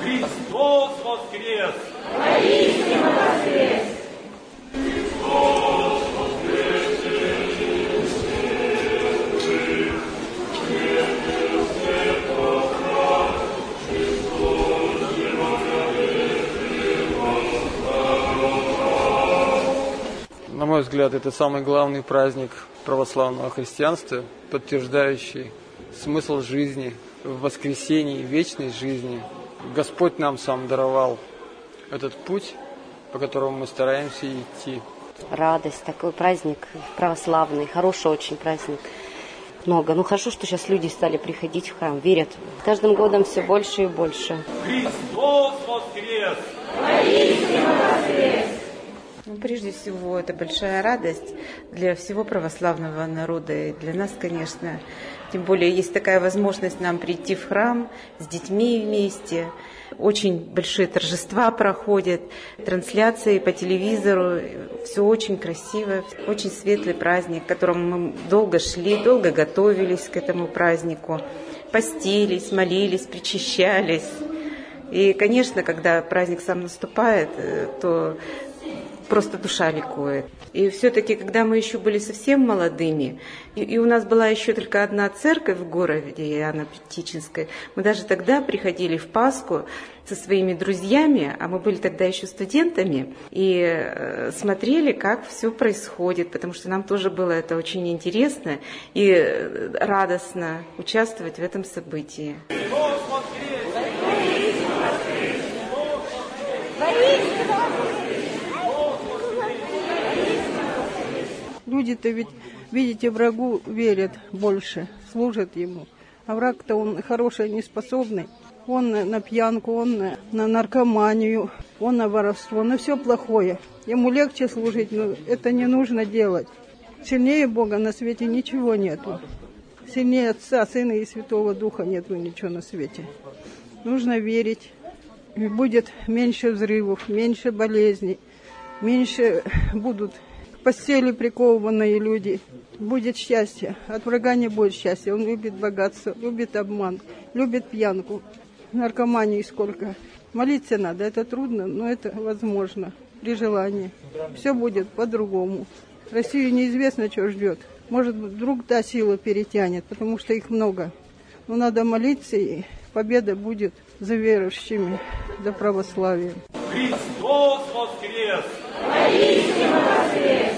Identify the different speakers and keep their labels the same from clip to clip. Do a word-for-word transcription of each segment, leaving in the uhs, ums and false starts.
Speaker 1: Христос воскрес!
Speaker 2: Воистину воскрес!
Speaker 1: Христос воскресе!
Speaker 3: На мой взгляд, это самый главный праздник православного христианства, подтверждающий смысл жизни в воскресении, вечной жизни. Господь нам сам даровал этот путь, по которому мы стараемся идти.
Speaker 4: Радость, такой праздник православный, хороший очень праздник. Много. Ну хорошо, что сейчас люди стали приходить в храм, верят. Каждым годом все больше и больше.
Speaker 1: Христос воскрес!
Speaker 2: Воистину воскрес!
Speaker 5: Ну, прежде всего, это большая радость для всего православного народа и для нас, конечно. Тем более, есть такая возможность нам прийти в храм с детьми вместе. Очень большие торжества проходят, трансляции по телевизору. Все очень красиво, очень светлый праздник, к которому мы долго шли, долго готовились к этому празднику. Постились, молились, причащались. И, конечно, когда праздник сам наступает, то просто душа ликует. И все-таки, когда мы еще были совсем молодыми, и, и у нас была еще только одна церковь в городе, Иоанна Предтеченской, мы даже тогда приходили в Пасху со своими друзьями, а мы были тогда еще студентами, и э, смотрели, как все происходит, потому что нам тоже было это очень интересно и э, радостно участвовать в этом событии.
Speaker 6: Люди-то ведь, видите, врагу верят больше, служат ему. А враг-то он хороший, неспособный. Он на пьянку, он на наркоманию, он на воровство, на все плохое. Ему легче служить, но это не нужно делать. Сильнее Бога на свете ничего нету. Сильнее Отца, Сына и Святого Духа нету ничего на свете. Нужно верить. И будет меньше взрывов, меньше болезней, меньше будут к постели прикованные люди. Будет счастье. От врага не будет счастья. Он любит богатство, любит обман, любит пьянку. Наркомании сколько. Молиться надо. Это трудно, но это возможно при желании. Все будет по-другому. Россию неизвестно, что ждет. Может, вдруг та сила перетянет, потому что их много. Но надо молиться, и победа будет за верующими, за православием.
Speaker 1: Христос воскрес!
Speaker 2: Воистину воскрес!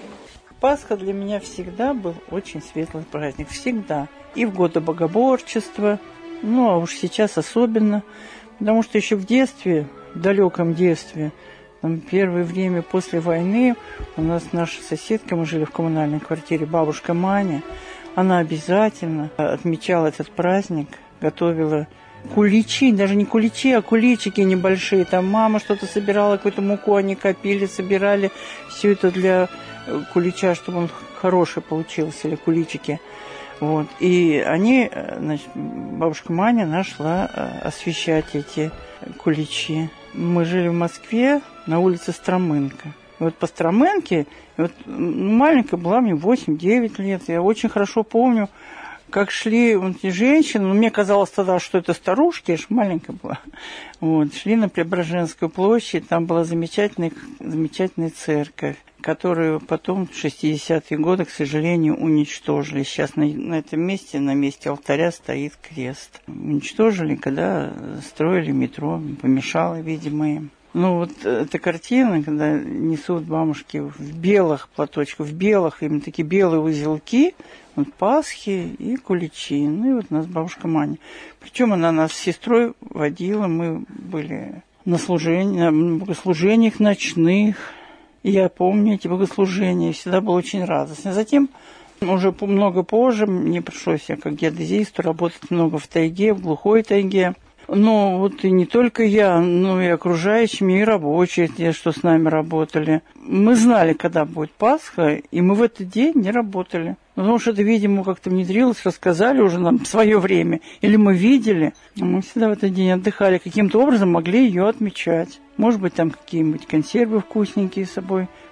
Speaker 7: Пасха для меня всегда был очень светлый праздник. Всегда. И в годы богоборчества, ну а уж сейчас особенно. Потому что еще в детстве, в далеком детстве, там, первое время после войны, у нас наша соседка, мы жили в коммунальной квартире, бабушка Маня, она обязательно отмечала этот праздник, готовила куличи, даже не куличи, а куличики небольшие. Там мама что-то собирала, какую-то муку они копили, собирали. Все это для кулича, чтобы он хороший получился, или куличики. Вот. И они, значит, бабушка Маня нашла освещать эти куличи. Мы жили в Москве на улице Стромынка. И вот по Стромынке, вот, ну, маленькая была, мне восемь-девять лет, я очень хорошо помню, как шли вот эти женщины, ну, мне казалось тогда, что это старушки, я же маленькая была, вот, шли на Преображенскую площадь, там была замечательная, замечательная церковь, которую потом в шестидесятые годы, к сожалению, уничтожили. Сейчас на, на этом месте, на месте алтаря стоит крест. Уничтожили, когда строили метро, помешало, видимо, им. Ну, вот эта картина, когда несут бабушки в белых платочках, в белых, именно такие белые узелки, вот Пасхи и куличи. Ну, и вот у нас бабушка Маня. Причем она нас с сестрой водила, мы были на служениях, на богослужениях ночных. И я помню эти богослужения, всегда был очень радостно. Затем, уже много позже, мне пришлось, я как геодезисту, работать много в тайге, в глухой тайге. Но вот и не только я, но и окружающими, и рабочие, те, что с нами работали. Мы знали, когда будет Пасха, и мы в этот день не работали. Потому что это, видимо, как-то внедрилось, рассказали уже нам в свое время. Или мы видели. Мы всегда в этот день отдыхали, каким-то образом могли ее отмечать. Может быть, там какие-нибудь консервы вкусненькие с собой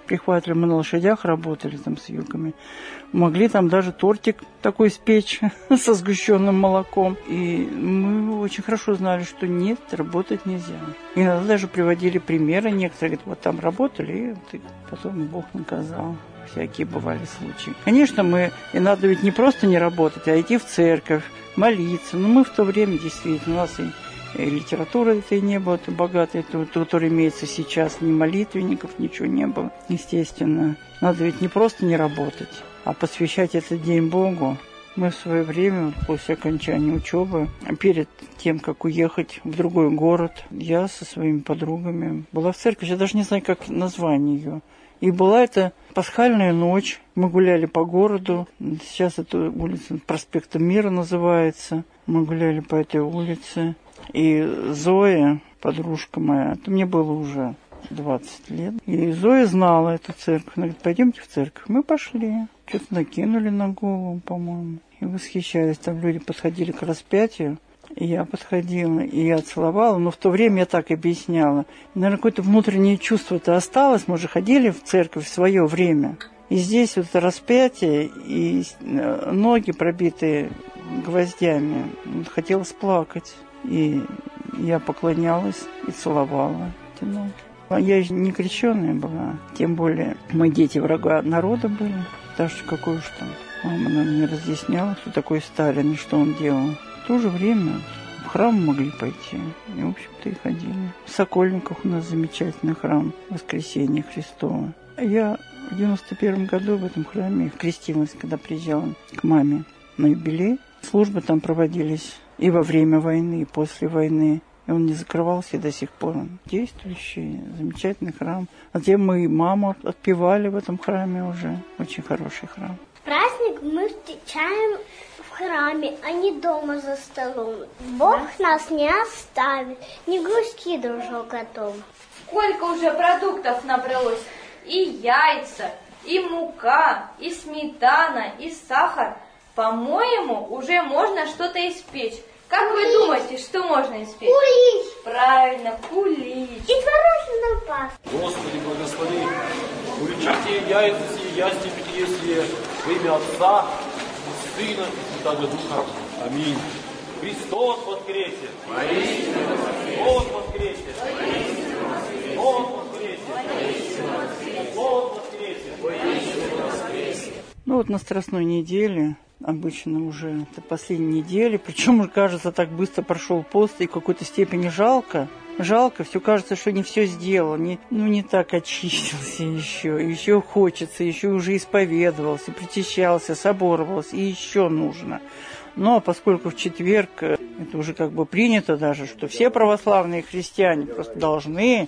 Speaker 7: прихватывали, мы на лошадях работали там с юками. Могли там даже тортик такой спечь со сгущенным молоком. И мы очень хорошо знали, что нет, работать нельзя. Иногда даже приводили примеры. Некоторые говорят, вот там работали, и потом Бог наказал. Всякие бывали случаи. Конечно, мы, и надо ведь не просто не работать, а идти в церковь, молиться. Но мы в то время действительно, у нас и И литературы этой не было, то богатой, то, которая имеется сейчас, ни молитвенников, ничего не было, естественно. Надо ведь не просто не работать, а посвящать этот день Богу. Мы в свое время, после окончания учебы, перед тем, как уехать в другой город, я со своими подругами была в церкви, я даже не знаю, как название ее. И была это пасхальная ночь, мы гуляли по городу, сейчас эта улица проспекта Мира называется, мы гуляли по этой улице. И Зоя, подружка моя, это мне было уже двадцать лет, и Зоя знала эту церковь. Она говорит, пойдемте в церковь. Мы пошли, что-то накинули на голову, по-моему, и восхищались. Там люди подходили к распятию, и я подходила, и я целовала, но в то время я так объясняла. Наверное, какое-то внутреннее чувство-то осталось, мы же ходили в церковь в свое время. И здесь вот это распятие, и ноги пробитые гвоздями, хотелось плакать. И я поклонялась и целовала эти ноги. Я же не крещеная была, тем более мы дети врага народа были. Так что какой уж там. Мама нам не разъясняла, кто такой Сталин и что он делал. В то же время в храм могли пойти. И, в общем-то, и ходили. В Сокольниках у нас замечательный храм Воскресения Христова. Я в девяносто первом году в этом храме крестилась, когда приезжала к маме на юбилей. Службы там проводились и во время войны, и после войны. И он не закрывался, и до сих пор он действующий, замечательный храм. А где мы и маму отпевали в этом храме уже. Очень хороший храм.
Speaker 8: Праздник мы встречаем в храме, а не дома за столом. Бог нас не оставит. Не грусти, дружок, о том.
Speaker 9: Сколько уже продуктов набралось? И яйца, и мука, и сметана, и сахар. По-моему, уже можно что-то испечь. Как кулич. Вы думаете, что можно испечь?
Speaker 8: Кулич.
Speaker 9: Правильно, кулич.
Speaker 8: И творожную пасту.
Speaker 1: Господи, благослови. Уличите яйца сии, ясти если во имя Отца, и Сына, и Святого Духа. Аминь. Христос воскресе! Христос воскресе! Христос воскресе! Христос воскресе!
Speaker 7: Ну вот на Страстной неделе, обычно уже это последняя неделя, причем, мне кажется, так быстро прошел пост, и в какой-то степени жалко. Жалко, все кажется, что не все сделал, не, ну не так очистился еще, еще хочется, еще уже исповедовался, причащался, соборовался, и еще нужно. Но поскольку в четверг, это уже как бы принято даже, что все православные христиане просто должны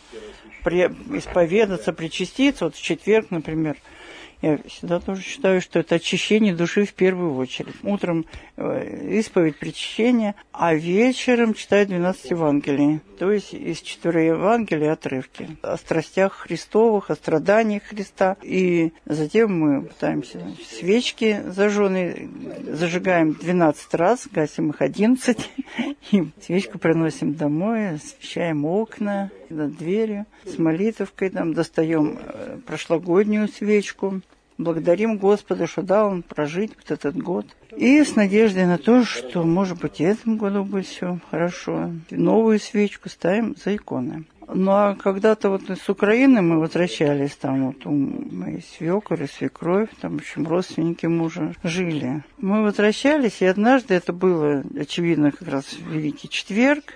Speaker 7: исповедаться, причаститься, вот в четверг, например, я всегда тоже считаю, что это очищение души в первую очередь. Утром исповедь, причащение, а вечером читают двенадцать Евангелий. То есть из четырех Евангелий отрывки. О страстях Христовых, о страданиях Христа. И затем мы пытаемся, значит, свечки зажженные зажигаем двенадцать раз, гасим их одиннадцать. И свечку приносим домой, освещаем окна над дверью. С молитвой там достаем прошлогоднюю свечку. Благодарим Господа, что дал он прожить вот этот год. И с надеждой на то, что, может быть, в этом году будет все хорошо. Новую свечку ставим за иконы. Ну, а когда-то вот с Украины мы возвращались, там вот у моей свекры, свекровь, там, в общем, родственники мужа жили. Мы возвращались, и однажды, это было, очевидно, как раз в Великий Четверг,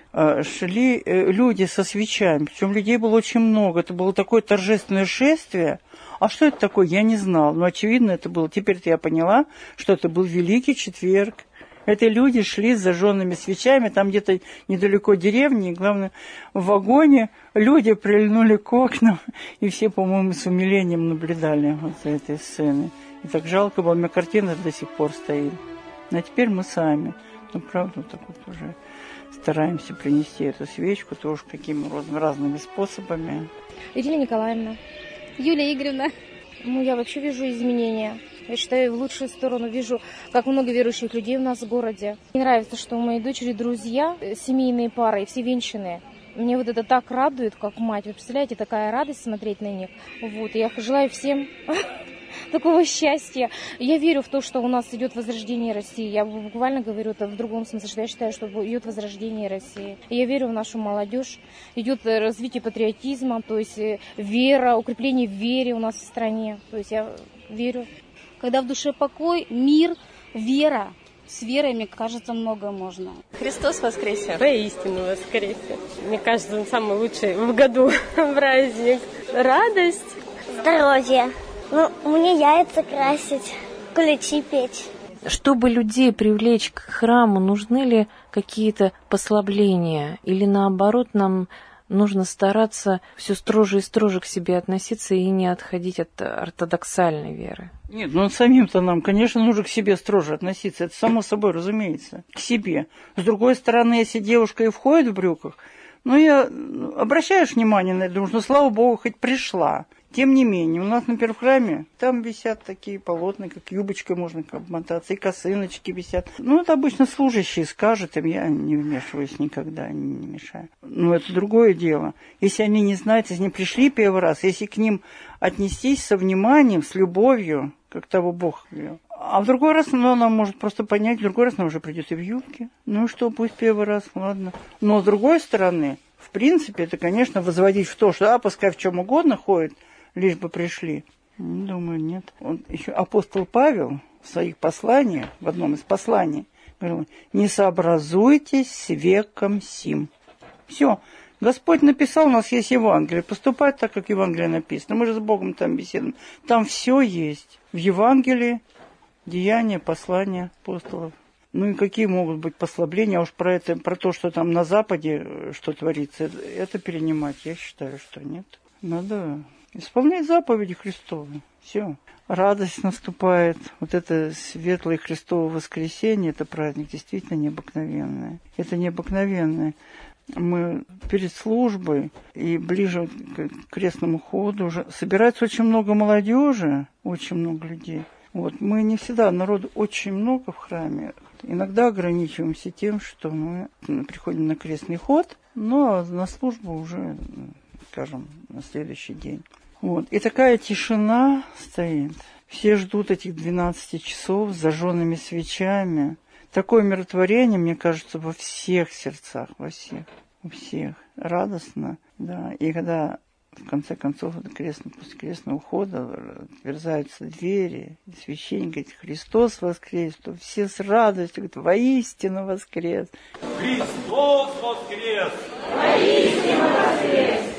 Speaker 7: шли люди со свечами, причем людей было очень много, это было такое торжественное шествие. А что это такое, я не знала. Но, очевидно, это было... Теперь-то я поняла, что это был Великий Четверг. Это люди шли с зажженными свечами, там где-то недалеко деревни, и, главное, в вагоне люди прильнули к окнам, и все, по-моему, с умилением наблюдали вот за этой сценой. И так жалко было, у меня картина до сих пор стоит. А теперь мы сами. Ну, правда, так вот уже стараемся принести эту свечку тоже какими разными способами.
Speaker 10: Ирина Николаевна. Юлия Игоревна. Ну, я вообще вижу изменения. Я считаю, в лучшую сторону вижу, как много верующих людей у нас в городе. Мне нравится, что у моей дочери друзья, семейные пары, все венчанные. Мне вот это так радует, как мать. Вы представляете, такая радость смотреть на них. Вот. Я желаю всем такого счастья. Я верю в то, что у нас идет возрождение России. Я буквально говорю это в другом смысле, что я считаю, что идет возрождение России. И я верю в нашу молодежь. Идет развитие патриотизма, то есть вера, укрепление в вере у нас в стране. То есть я верю.
Speaker 11: Когда в душе покой, мир, вера. С верой, мне кажется, много можно.
Speaker 12: Христос воскресе! Воистину воскресе! Мне кажется, он самый лучший в году праздник. Радость.
Speaker 8: Здоровье. Ну, мне яйца красить, куличи печь.
Speaker 13: Чтобы людей привлечь к храму, нужны ли какие-то послабления? Или наоборот, нам нужно стараться все строже и строже к себе относиться и не отходить от ортодоксальной веры?
Speaker 7: Нет, ну самим-то нам, конечно, нужно к себе строже относиться. Это само собой, разумеется, к себе. С другой стороны, если девушка и входит в брюках, ну, я обращаешь внимание на это, думаю, ну, слава богу, хоть пришла. Тем не менее, у нас, например, в храме, там висят такие полотна, как юбочкой можно обмотаться, и косыночки висят. Ну, это обычно служащие скажут им, я не вмешиваюсь никогда, не мешаю. Но это другое дело. Если они не знают, если они пришли первый раз, если к ним отнестись со вниманием, с любовью, как того Бог велел. А в другой раз, ну, она может просто понять, в другой раз она уже придет и в юбке. Ну, что, пусть первый раз, ладно. Но с другой стороны, в принципе, это, конечно, возводить в то, что, а, пускай в чем угодно ходит, лишь бы пришли. Думаю, нет. Он, еще апостол Павел в своих посланиях, в одном из посланий, говорил, не сообразуйтесь с веком сим. Все. Господь написал, у нас есть Евангелие, поступать так, как Евангелие написано. Мы же с Богом там беседуем. Там все есть. В Евангелии деяния, послания апостолов. Ну и какие могут быть послабления, а уж про это, про то, что там на Западе, что творится, это перенимать, я считаю, что нет. Надо исполнять заповеди Христовы. Все. Радость наступает. Вот это светлое Христово воскресенье, это праздник действительно необыкновенный. Это необыкновенное. Мы перед службой и ближе к крестному ходу уже собирается очень много молодежи, очень много людей. Вот. Мы не всегда, народу очень много в храме. Иногда ограничиваемся тем, что мы приходим на крестный ход, но на службу уже, скажем, на следующий день. Вот. И такая тишина стоит. Все ждут этих двенадцати часов с зажженными свечами. Такое умиротворение, мне кажется, во всех сердцах, во всех, у всех. Радостно, да. И когда, в конце концов, крестный, после крестного ухода отверзаются двери, и священник говорит, Христос воскрес, то все с радостью говорят, воистину воскрес.
Speaker 1: Христос воскрес!
Speaker 2: Воистину воскрес!